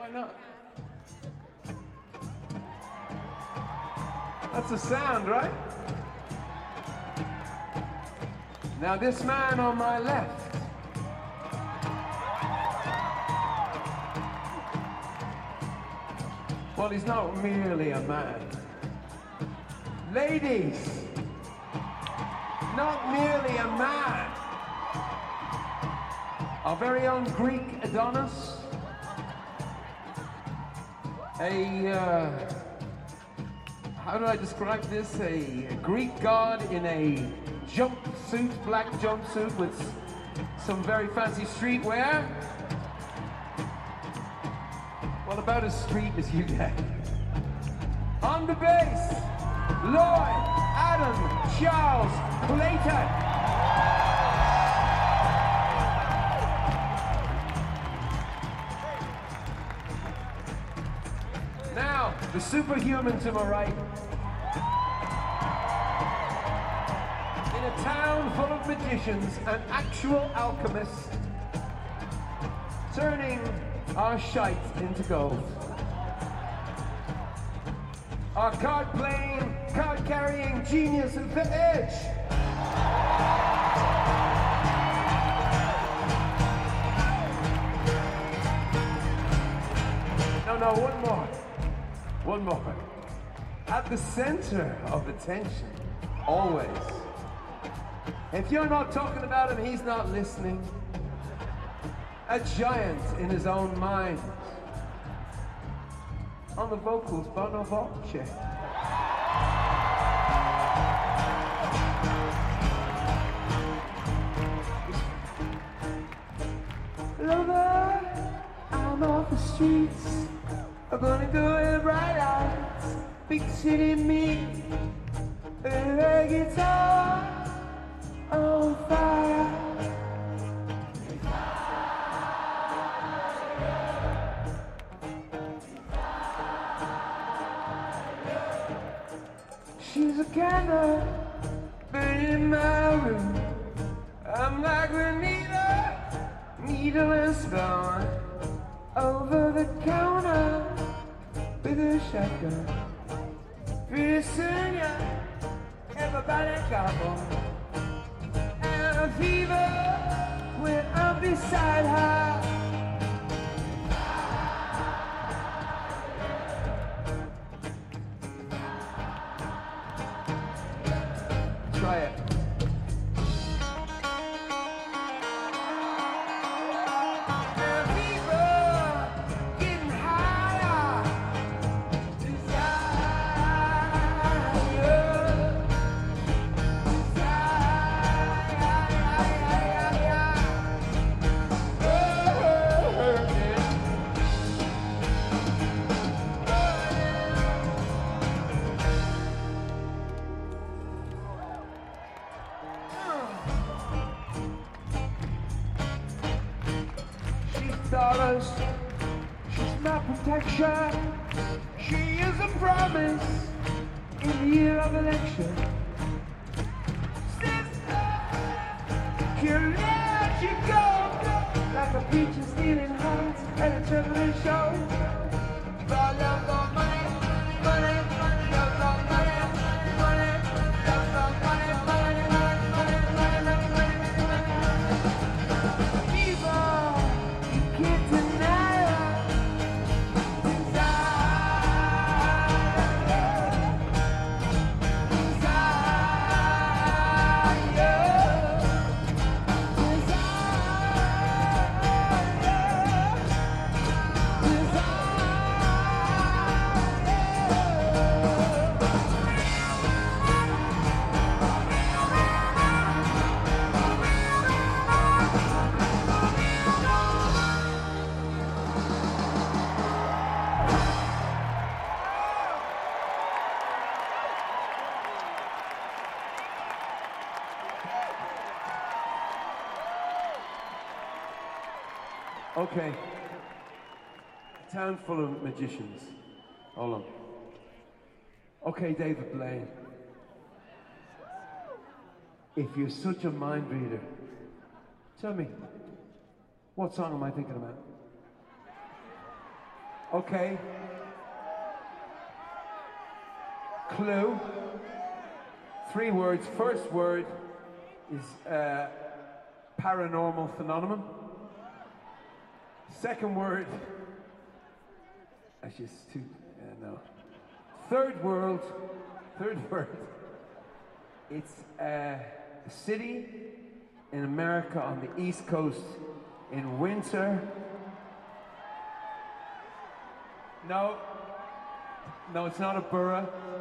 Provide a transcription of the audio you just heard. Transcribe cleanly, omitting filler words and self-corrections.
Why not? That's a sound, right? Now this man on my left, well, he's not merely a man. Ladies, not merely a man. Our very own Greek Adonis, how do I describe this? A Greek god in a jumpsuit, black jumpsuit with some very fancy streetwear. Well, about as street as you get. On the bass, Lloyd Adam Charles Clayton. Now, the superhuman to my right. In a town full of magicians and actual alchemists, turning our shite into gold. Our card-playing, card-carrying genius of the edge. No, one more. At the center of attention, always. If you're not talking about him, he's not listening. A giant in his own mind. On the vocals, Bono Voce. Lover, I'm off the streets. I'm gonna do it bright lights. Big city me. A guitar on fire. She's a candle burning in my room. I'm like a needle and stone, over the counter with a shotgun. Pretty soon, yeah, everybody got one. And a fever when I'm beside her. Try it. Dollars, she's my protection. She is a promise in the year of election. Sister, can't let you go. Like a preacher stealing hearts at a traveling show. Love for money, money, money, love for money, money, love for money, money, money, money, money, money, money. Fever. Can't deny Okay. A town full of magicians. Hold on. Okay, David Blaine. If you're such a mind reader, tell me, what song am I thinking about? Okay. Clue. 3 words. First word is paranormal phenomenon. Second word. That's just too. No. Third word. It's a city in America on the East Coast in winter. No, it's not a borough.